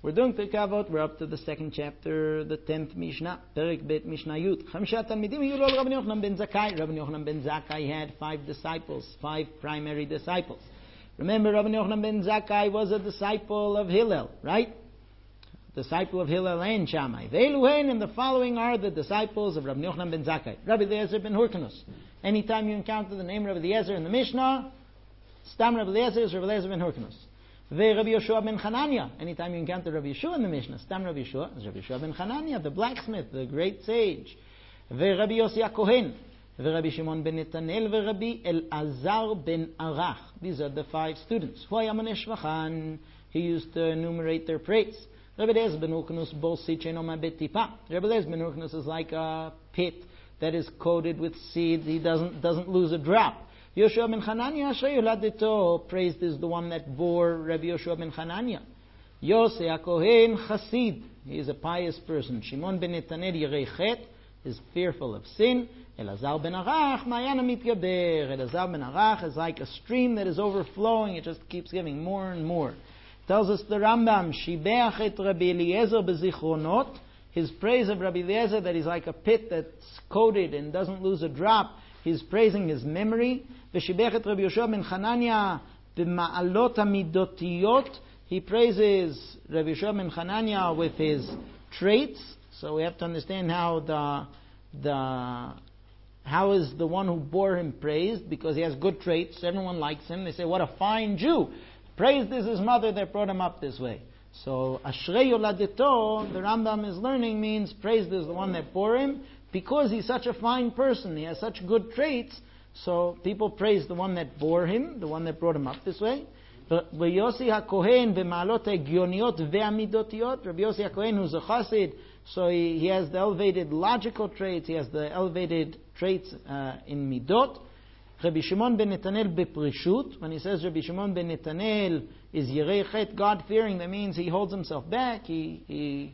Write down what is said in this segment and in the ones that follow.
We're doing Pirkei Avot. We're up to the second chapter, the 10th Mishnah, Perek Bet Mishnah Yud. Chamshat Talmidim hiyu lo Rabbi Yochanan ben Zakkai. Rabbi Yochanan ben Zakkai had 5 disciples, 5 primary disciples. Remember, Rabbi Yochanan ben Zakkai was a disciple of Hillel, right? Disciple of Hillel and Shammai. Ve'eluhen, and the following are the disciples of Rabbi Yochanan ben Zakkai. Rabbi Eliezer ben Hyrcanus. Anytime you encounter the name Rabbi Eliezer in the Mishnah, Stam Rabbi Eliezer is Rabbi Eliezer ben Hyrcanus. Rabbi Yeshua ben Hanania. Anytime you encounter Rabbi Yeshua in the Mishnah, Stam Rabbi Yeshua is Rabbi Yeshua ben Hanania, the blacksmith, the great sage. Rabbi Yossi HaKohen. Rabbi Shimon ben Netanel. Rabbi Elazar ben Arach. These are the 5 students. He used to enumerate their praise. Rabbi Eliezer ben Hyrcanus bolsi chenoma betipa. Rabbi Eliezer ben Hyrcanus is like a pit that is coated with seed. He doesn't lose a drop. Yoshua ben Hanania Ashrei Yuladito, praised is the one that bore Rabbi Yoshua ben Hanania. Yosei HaKohen Chasid, he is a pious person. Shimon ben Netanel Yirei Chet, is fearful of sin. Elazar ben Arach Ma'ayan HaMitgaber. Elazar ben Arach is like a stream that is overflowing. It just keeps giving more and more. Tells us the Rambam, Shibeach et Rabbi Eliezer bezichronot, his praise of Rabbi Eliezer, that he's like a pit that's coated and doesn't lose a drop. He's praising his memory. V'shibech et Rabbi Yoshua ben Hanania b'ma'alot hamidotiyot. He praises Rabbi Yoshua ben Hanania with his traits. So we have to understand how how is the one who bore him praised, because he has good traits. Everyone likes him. They say, what a fine Jew. Praised is his mother that brought him up this way. So Ashrei Yoladeto, the Rambam is learning, means praised is the one that bore him, because he's such a fine person, he has such good traits, so people praise the one that bore him, the one that brought him up this way. Yossi HaKohen b'ma'alot ha'gioniyot ve'amidotiyot. Rabbi Yossi HaKohen, who's a chassid, so he has the elevated logical traits, he has the elevated traits in midot. Rabbi Shimon ben Netanel beprishut. When he says Rabbi Shimon ben Netanel is Yirei Chet, God-fearing, that means he holds himself back, he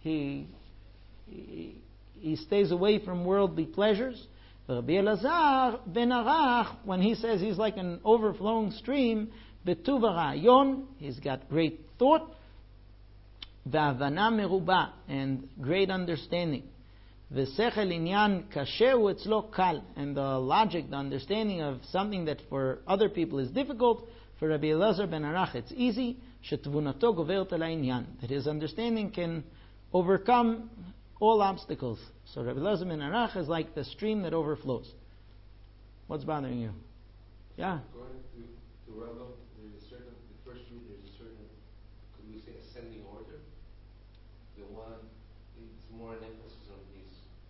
stays away from worldly pleasures. Rabbi Elazar ben Arach, when he says he's like an overflowing stream, betuv harayon, he's got great thought, ve'avana meruba, and great understanding. V'sechel inyan kashehu etzlo kal, and the logic, the understanding of something that for other people is difficult, for Rabbi Elazar ben Arach it's easy. Shetvunato govert al inyan, that his understanding can overcome all obstacles. So Rabbi Elazar ben Arach is like the stream that overflows. What's bothering you? Yeah? According to Rambam, the first two, there's a certain, could we say, ascending order. The one, it's more an emphasis on his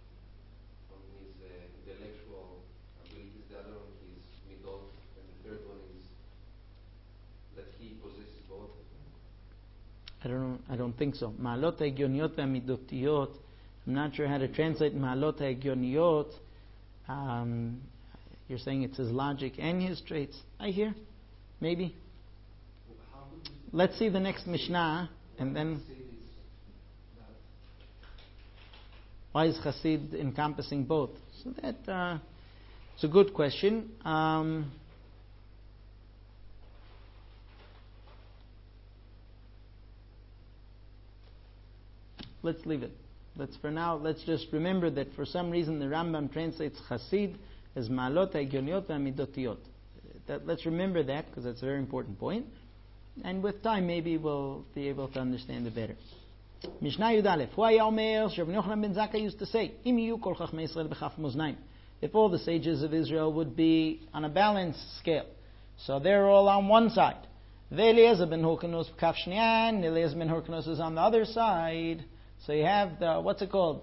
intellectual abilities. The other one is midot, and the third one is that he possesses both. I don't think so. Ma'alot ha'egioniyot ve'amidotiyot. I'm not sure how to translate Ma'alot ha'egioniyot. You're saying it's his logic and his traits. I hear. Maybe. Let's see the next Mishnah, and then... Why is Chassid encompassing both? So that it's a good question. Let's leave it. Let's just remember that for some reason the Rambam translates Chassid as Ma'alot ha'egioniyot ve'amidotiyot. Let's remember that, because that's a very important point. And with time, maybe we'll be able to understand it better. Mishnah Yud Aleph. Hu haya omer, Rabbi Yochanan ben Zakkai used to say, Im yiyu kol chachmei Yisrael b'chaf maznayim. If all the sages of Israel would be on a balanced scale, so they're all on one side. Ve'eliezer ben Hyrcanus b'kaf shniyan, Eliezer ben Hyrcanus is on the other side. So you have the, what's it called?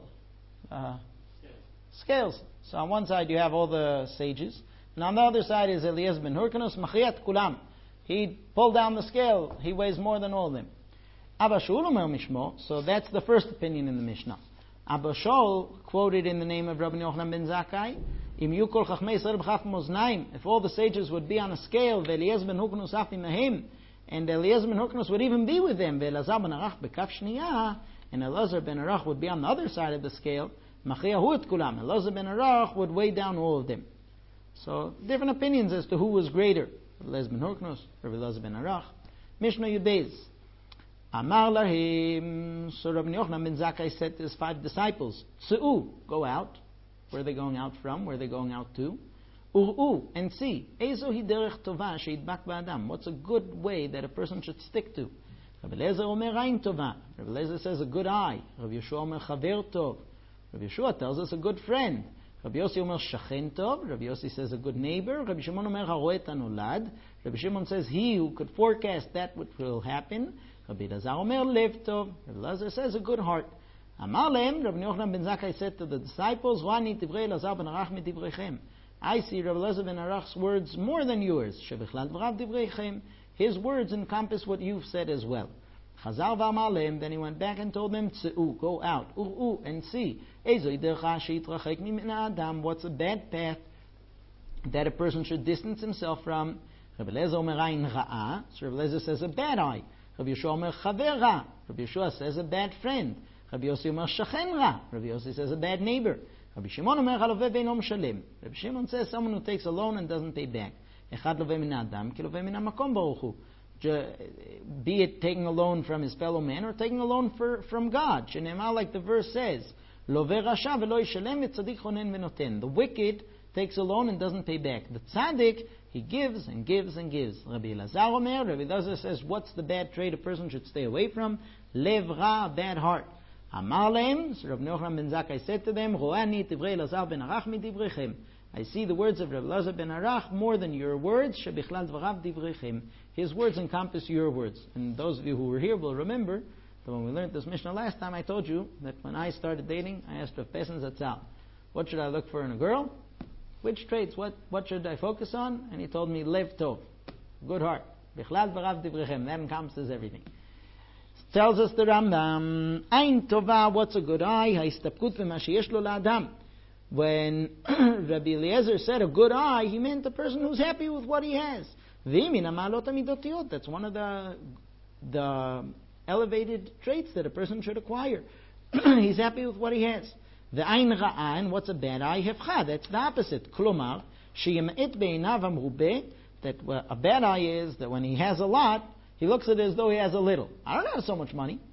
Scales. So on one side you have all the sages, and on the other side is Eliezer ben Hyrcanus, machriyat kulam. He pulled down the scale. He weighs more than all of them. Abba Shaul omer mishmo. So that's the first opinion in the Mishnah. Abba Shaul quoted in the name of Rabbi Yochanan ben Zakkai, Im yu kol chachmei Yisrael b'chaf moznaim. If all the sages would be on a scale, ve'Eliezer ben Hyrcanus af imahim, and Eliezer ben Hyrcanus would even be with them, ve'Elazar ben Arach b'kaf shniyah, and Elazar ben Arach would be on the other side of the scale, Machiyahu et kulam. Elazar ben Arach would weigh down all of them. So different opinions as to who was greater, Elazar ben Hyrcanus or Elazar ben Arach. Mishnah Yud Beis. Amar lahim. So Rabbi Yochanan ben Zakkai said to his 5 disciples, Tzu'u, go out. Where are they going out from? Where are they going out to? Ur'u, and see. Ezo hi derech tova sheidbak ba'adam. What's a good way that a person should stick to? Rabbi Eliezer omer ayin tova. Rabbi Eliezer says a good eye. Rabbi Yeshua omer chaver tov. Rabbi Yeshua tells us a good friend. Rabbi Yossi omer shachen tov. Rabbi Yossi says a good neighbor. Rabbi Shimon omer haroeh et hanolad. Rabbi Shimon says he who could forecast that which will happen. Rabbi Elazar omer lev tov. Rabbi Elazar says a good heart. Amar lehem, Rabbi Yochanan ben Zakkai said to the disciples, Rani divrei Elazar ben Arach midivrechem. I see Rabbi Elazar ben Arach's words more than yours. Shebichlal dvarav divrechem. His words encompass what you've said as well. Chazar v'amar lehem, then he went back and told them, Tzu'u, go out, Ur'u, and see. Ezo dercha sheitrachek mimin ha'adam. What's a bad path that a person should distance himself from? Rabbi Elazar omer ayin ra'ah. So Rabbi Elazar says a bad eye. Rabbi Yeshua omer chaver ra. Rabbi Yeshua says a bad friend. Rabbi Yossi omer shachen ra. Rabbi Yossi says a bad neighbor. Rabbi Shimon omer haloveh ve'ino meshalem. Rabbi Shimon says someone who takes a loan and doesn't pay back. Echad loveh min ha'adam ki loveh min ha'makom baruch hu. Be it taking a loan from his fellow man or taking a loan from God. Shenemar, like the verse says, loveh rasha ve'lo yishalem v'tzadik chonen v'noten. The wicked takes a loan and doesn't pay back. The tzaddik, he gives and gives and gives. Rabbi Elazar omer, Rabbi Elazar says, what's the bad trait a person should stay away from? Lev ra, bad heart. Amar lehem, so Rabbi Yochanan ben Zakkai said to them, Ro'ani tivrei Elazar ben Arach midivrechem. I see the words of Rabbi Elazar ben Arach more than your words. Shebichlal dvarav divrechem. His words encompass your words. And those of you who were here will remember that when we learned this Mishnah last time, I told you that when I started dating, I asked Rav Pesen Zatzal, what should I look for in a girl? Which traits? What should I focus on? And he told me, lev tov, good heart. Bichlal dvarav divrechem. That encompasses everything. Tells us the Rambam, Ain tova, what's a good eye? Ha'istapkut v'ma sheyesh lo la'adam. When Rabbi Eliezer said a good eye, he meant the person who's happy with what he has. V'min ha'ma'alot ha'midotiyot. That's one of the elevated traits that a person should acquire. He's happy with what he has. The ain ra'a, and what's a bad eye? Hefcha, that's the opposite. Klomar, sheyema'et be'inav amrubeh, that a bad eye is that when he has a lot, he looks at it as though he has a little. I don't have so much money.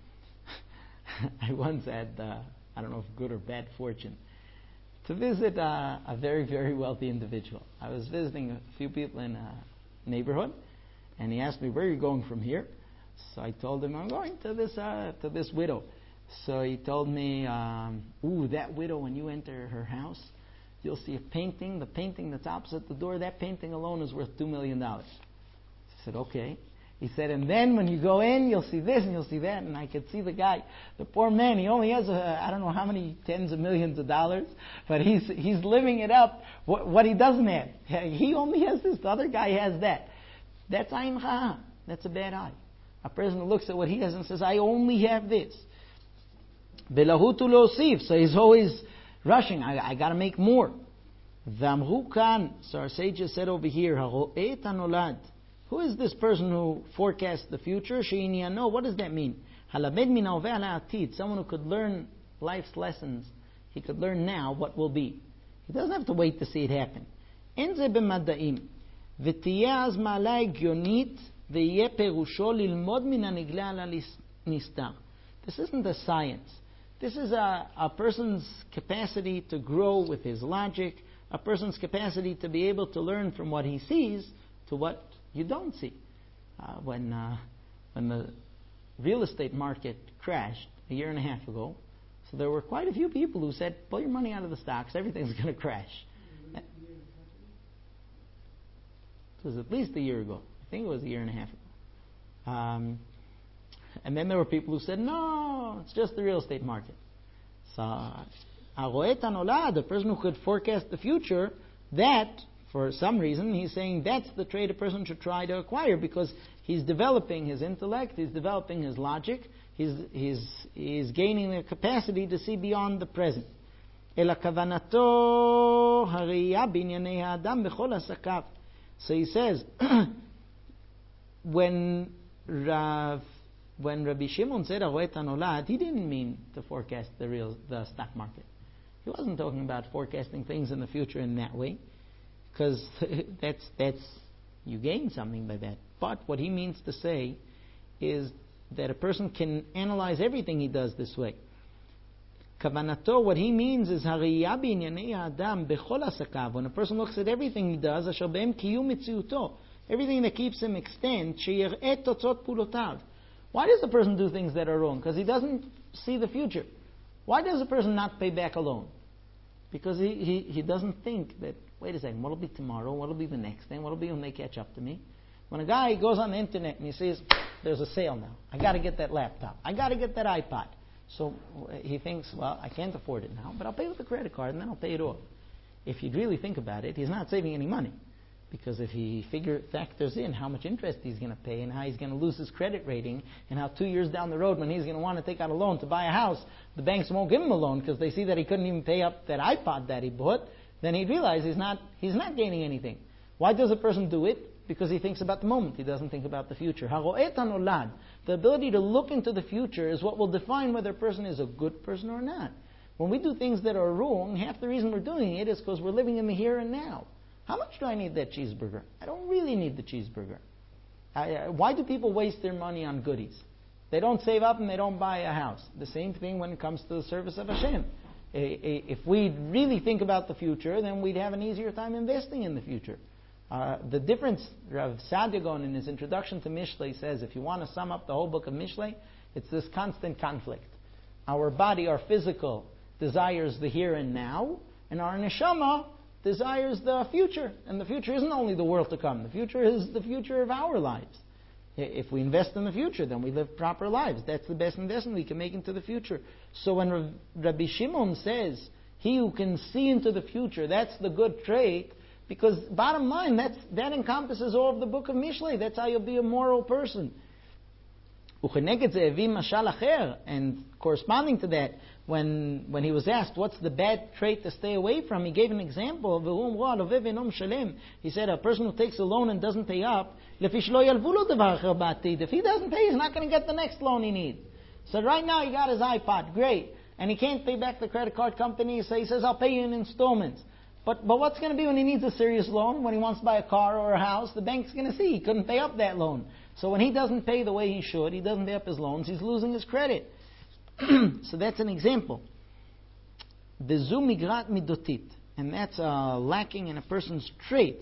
I once had, I don't know if good or bad fortune, to visit a very, very wealthy individual. I was visiting a few people in a neighborhood, and he asked me, where are you going from here? So I told him, I'm going to this widow. So he told me, that widow, when you enter her house, you'll see a painting. The painting that's opposite the door, that painting alone is worth $2 million. I said, okay. He said, and then when you go in, you'll see this and you'll see that. And I could see the guy, the poor man, he only has, I don't know how many tens of millions of dollars, but he's living it up, what he doesn't have. He only has this, the other guy has that. That's ayin cha'ah. That's a bad eye. A person who looks at what he has and says, I only have this. Belahu tu leosif. So he's always rushing. I got to make more. V'amru kan. So our sages said over here, haroeh et hanolad. Who is this person who forecasts the future? She'inyan. What does that mean? Halamed min ha'oveh ala atid. Someone who could learn life's lessons. He could learn now what will be. He doesn't have to wait to see it happen. En ze b'mada'im. V'tiyeh az ma'ala higionit v'yeh perusho lilmod min ha'nigla ala nistar. This isn't a science. This is a person's capacity to grow with his logic, a person's capacity to be able to learn from what he sees to what you don't see. When the real estate market crashed a year and a half ago, so there were quite a few people who said, pull your money out of the stocks, everything's going to crash. It was at least a year ago. I think it was a year and a half ago. And then there were people who said, no, it's just the real estate market. So, haroeh et hanolad, the person who could forecast the future, that, for some reason, he's saying that's the trait a person should try to acquire because he's developing his intellect, he's developing his logic, he's gaining the capacity to see beyond the present. Ela kavanato hariyah binyanei ha'adam bechol asakav. So he says, when Rabbi Shimon said haroeh et hanolad, he didn't mean to forecast the stock market. He wasn't talking about forecasting things in the future in that way. Because that's you gain something by that. But what he means to say is that a person can analyze everything he does this way. Kavanato, what he means is hariyah b'inyanei ha'adam bechol asakav. When a person looks at everything he does, asher behem kiyum mitziuto, everything that keeps him extant, sheyir'eh totzot pulotav. Why does a person do things that are wrong? Because he doesn't see the future. Why does a person not pay back a loan? Because he doesn't think that, wait a second, what will be tomorrow? What will be the next thing? What will be when they catch up to me? When a guy goes on the internet and he says, there's a sale now. I got to get that laptop. I got to get that iPod. So he thinks, well, I can't afford it now, but I'll pay with a credit card and then I'll pay it off. If you really think about it, he's not saving any money. Because if he factors in how much interest he's going to pay and how he's going to lose his credit rating and how 2 years down the road when he's going to want to take out a loan to buy a house, the banks won't give him a loan because they see that he couldn't even pay up that iPod that he bought, then he'd realize he's not gaining anything. Why does a person do it? Because he thinks about the moment. He doesn't think about the future. Haro'et hanolad, the ability to look into the future is what will define whether a person is a good person or not. When we do things that are wrong, half the reason we're doing it is because we're living in the here and now. How much do I need that cheeseburger? I don't really need the cheeseburger. Why do people waste their money on goodies? They don't save up and they don't buy a house. The same thing when it comes to the service of Hashem. If we really think about the future, then we'd have an easier time investing in the future. The difference, Rav Saadia Gaon in his introduction to Mishlei says, if you want to sum up the whole book of Mishlei, it's this constant conflict. Our body, our physical, desires the here and now, and our neshama desires the future. And the future isn't only the world to come. The future is the future of our lives. If we invest in the future, then we live proper lives. That's the best investment we can make into the future. So when Rabbi Shimon says, he who can see into the future, that's the good trait, because bottom line, that encompasses all of the book of Mishlei. That's how you'll be a moral person. And corresponding to that, when he was asked, what's the bad trait to stay away from, he gave an example of he said, a person who takes a loan and doesn't pay up, if he doesn't pay, he's not going to get the next loan he needs. So right now he got his iPod, great, and he can't pay back the credit card company, so he says, I'll pay you in installments. But what's going to be when he needs a serious loan, when he wants to buy a car or a house? The bank's going to see he couldn't pay up that loan. So when he doesn't pay the way he should, he doesn't pay up his loans, he's losing his credit. So that's an example. V'zu migrat midotit, and that's lacking in a person's traits.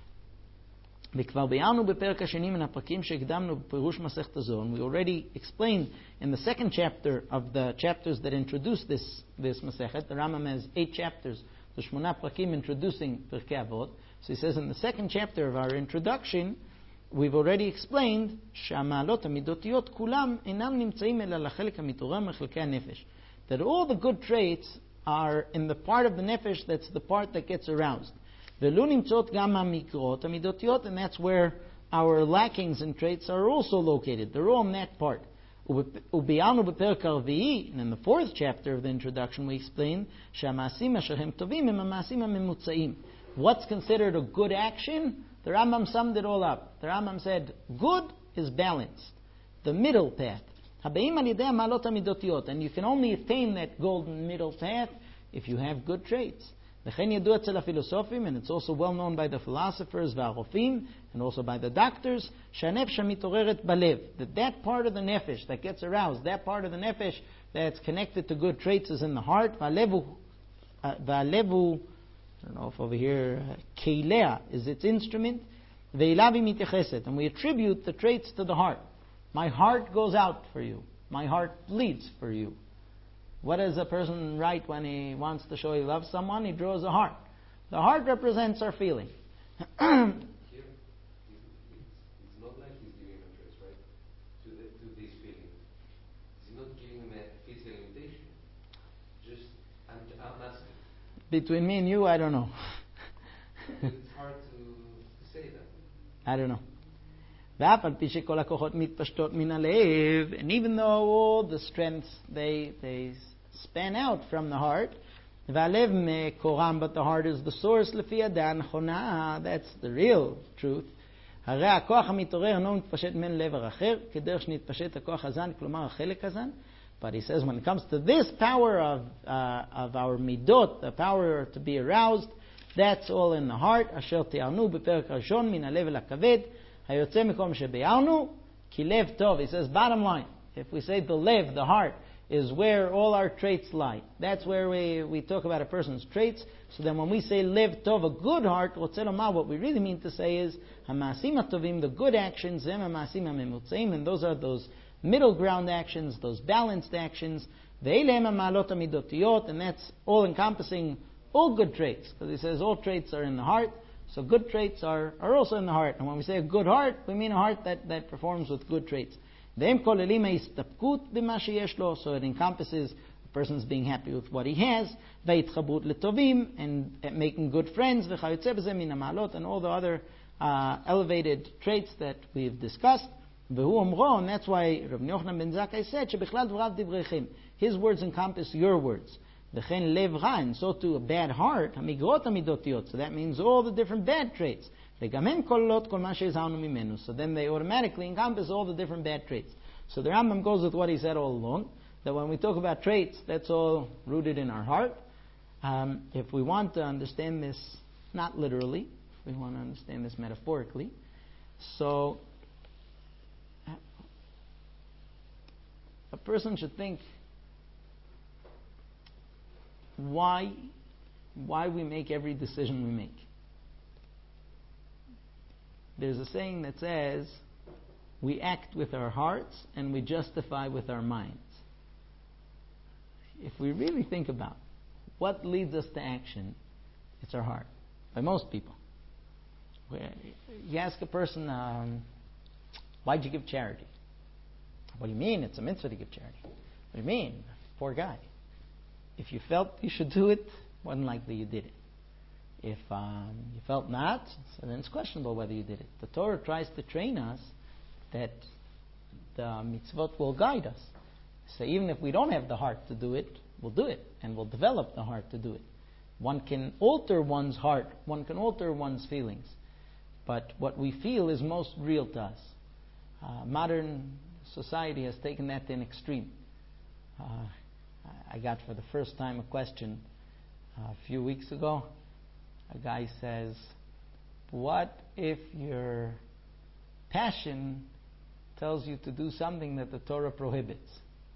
וכבר ביארנו בפרק השני מן הפרקים שהקדמנו בפירוש מסכת הזוהר. We already explained in the second chapter of the chapters that introduce this Masechet. The Rambam has 8 chapters, the Shmona Prakim introducing Pirkei Avot. So he says in the second chapter of our introduction, we've already explained שהמעלות המידותיות כולם אינם נמצאים אלא לחלק המתעורר מחלקי הנפש. That all the good traits are in the part of the nefesh that's the part that gets aroused. ולא נמצאות גם המקרות המידותיות, and that's where our lackings and traits are also located. They're all in that part. וביארנו בפרק הרביעי, and in the 4th chapter of the introduction we explain שהמעשים אשר הם טובים הם המעשים הממוצעים. What's considered a good action? The Rambam summed it all up. The Rambam said, good is balanced, the middle path. הבאים על ידי המעלות המידותיות, and you can only attain that golden middle path if you have good traits. לכן ידוע אצל הפילוסופים, and it's also well known by the philosophers והרופאים, and also by the doctors, שהנפש המתעוררת בלב, that part of the nefesh that gets aroused, that part of the nefesh that's connected to good traits is in the heart. והלב הוא I don't know if over here, keilea is its instrument. Ve'elav היא מתייחסת, and we attribute the traits to the heart. My heart goes out for you. My heart bleeds for you. What does a person write when he wants to show he loves someone? He draws a heart. The heart represents our feeling. Here, it's not like he's giving him a trace, right? To these feelings. He's not giving him a physical invitation. Just, I'm asking. Between me and you, I don't know. It's hard to say that. I don't know. ואף על פי שכל הכוחות מתפשטות מן הלב, and even though all the strengths they span out from the heart, והלב מקורם, but the heart is the source לפי הדעה הנכונה, that's the real truth. הרי הכוח המתעורר אינו מתפשט מן לעבר אחר, כדרך שנתפשט הכוח הזן, כלומר החלק הזן. But he says when it comes to this power of our midot, the power to be aroused, that's all in the heart. אשר תיארנו בפרק הראשון מן הלב אל הכבד, היוצא מקום שביארנו, Ki lev tov, he says, bottom line, if we say the lev, the heart, is where all our traits lie. That's where we talk about a person's traits. So then when we say lev tov, a good heart, what we really mean to say is hamaasim hatovim, the good actions, zem hamaasim hamemutzeim, and those are those middle ground actions, those balanced actions, ve'elem hamalot hamidotiyot, and that's all encompassing all good traits, because he says all traits are in the heart, so good traits are also in the heart. And when we say a good heart, we mean a heart that performs with good traits. So it encompasses a person's being happy with what he has, and making good friends, and all the other elevated traits that we've discussed. And that's why Rav Yochanan ben Zakkai said, his words encompass your words. And so to a bad heart, so that means all the different bad traits. So then they automatically encompass all the different bad traits. So the Rambam goes with what he said all along, that when we talk about traits, that's all rooted in our heart. If we want to understand this not literally, if we want to understand this metaphorically, so a person should think why we make every decision we make. There's a saying that says, we act with our hearts and we justify with our minds. If we really think about what leads us to action, it's our heart. By most people. You ask a person, why'd you give charity? What do you mean? It's a mitzvah to give charity. What do you mean? Poor guy. If you felt you should do it, more than likely you did it. If you felt not, so then it's questionable whether you did it. The Torah tries to train us that the mitzvot will guide us. So even if we don't have the heart to do it, we'll do it, and we'll develop the heart to do it. One can alter one's heart, one can alter one's feelings, but what we feel is most real to us. Modern society has taken that to an extreme. I got for the first time a question a few weeks ago. A guy says, what if your passion tells you to do something that the Torah prohibits?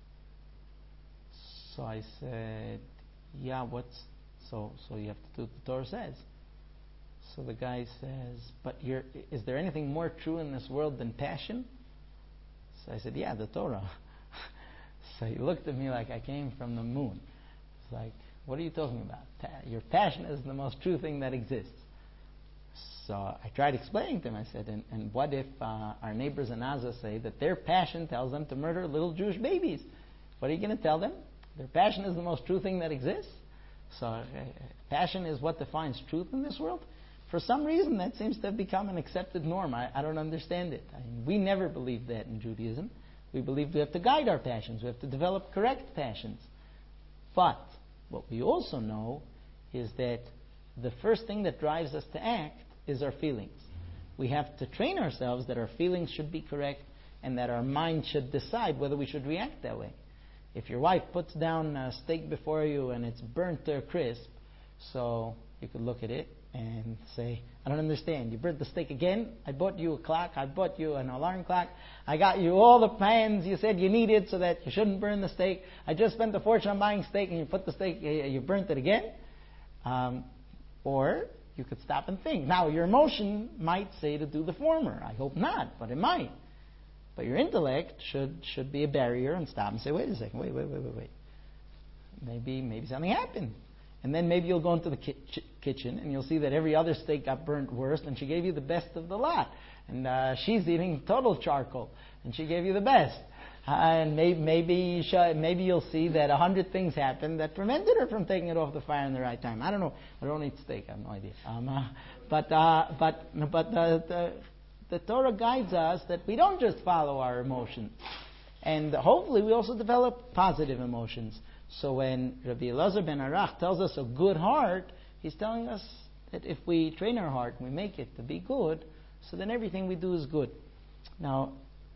So I said, yeah, so you have to do what the Torah says. So the guy says, but is there anything more true in this world than passion? So I said, yeah, the Torah. So he looked at me like I came from the moon. It's like, what are you talking about? Your passion is the most true thing that exists. So I tried explaining to him. I said, and what if our neighbors in Gaza say that their passion tells them to murder little Jewish babies? What are you going to tell them? Their passion is the most true thing that exists? So passion is what defines truth in this world? For some reason, that seems to have become an accepted norm. I don't understand it. We never believed that in Judaism. We believed we have to guide our passions. We have to develop correct passions. But what we also know is that the first thing that drives us to act is our feelings. We have to train ourselves that our feelings should be correct and that our mind should decide whether we should react that way. If your wife puts down a steak before you and it's burnt to a crisp, so you could look at it and say, I don't understand. You burnt the steak again? I bought you a clock. I bought you an alarm clock. I got you all the pans you said you needed so that you shouldn't burn the steak. I just spent a fortune on buying steak and you put the steak, you burnt it again. Or you could stop and think. Now, your emotion might say to do the former. I hope not, but it might. But your intellect should be a barrier and stop and say, wait a second, wait. Maybe something happened. And then maybe you'll go into the kitchen and you'll see that every other steak got burnt worse and she gave you the best of the lot. And she's eating total charcoal and she gave you the best. And maybe you'll see that 100 things happened that prevented her from taking it off the fire in the right time. I don't know. I don't eat steak. I have no idea. But the Torah guides us that we don't just follow our emotions. And hopefully we also develop positive emotions. So when Rabbi Elazar ben Arach tells us a good heart, he's telling us that if we train our heart and we make it to be good, so then everything we do is good. Now,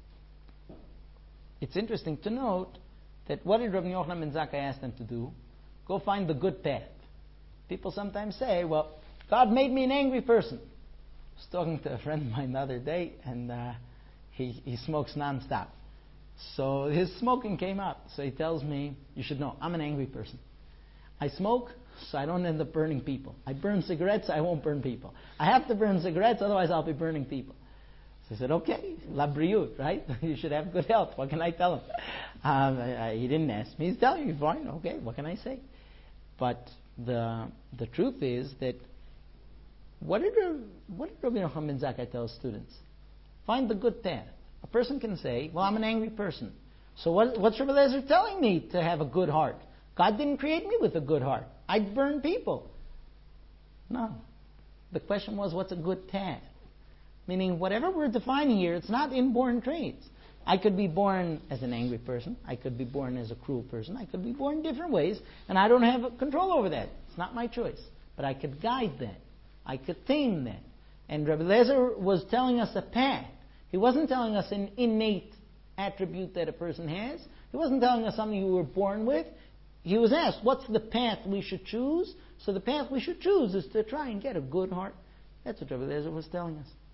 it's interesting to note that what did Rabbi Yochanan ben Zakkai ask them to do? Go find the good path. People sometimes say, well, God made me an angry person. I was talking to a friend of mine the other day, and He smokes nonstop. So his smoking came up. So he tells me, you should know, I'm an angry person. I smoke, so I don't end up burning people. I burn cigarettes, I won't burn people. I have to burn cigarettes, otherwise I'll be burning people. So I said, okay, la briut, right? You should have good health. What can I tell him? He didn't ask me. He's telling me, fine, okay, what can I say? But the truth is that what did Rabbi Yochanan ben Zakkai tell students? Find the good path. A person can say, well, I'm an angry person. So what's Rabbi Eliezer telling me to have a good heart? God didn't create me with a good heart. I'd burn people. No. The question was, what's a good path? Meaning, whatever we're defining here, it's not inborn traits. I could be born as an angry person. I could be born as a cruel person. I could be born different ways, and I don't have control over that. It's not my choice. But I could guide that. I could tame that. And Rabbi Eliezer was telling us a path. He wasn't telling us an innate attribute that a person has. He wasn't telling us something you were born with. He was asked, what's the path we should choose? So the path we should choose is to try and get a good heart. That's what Rabbi Eliezer was telling us.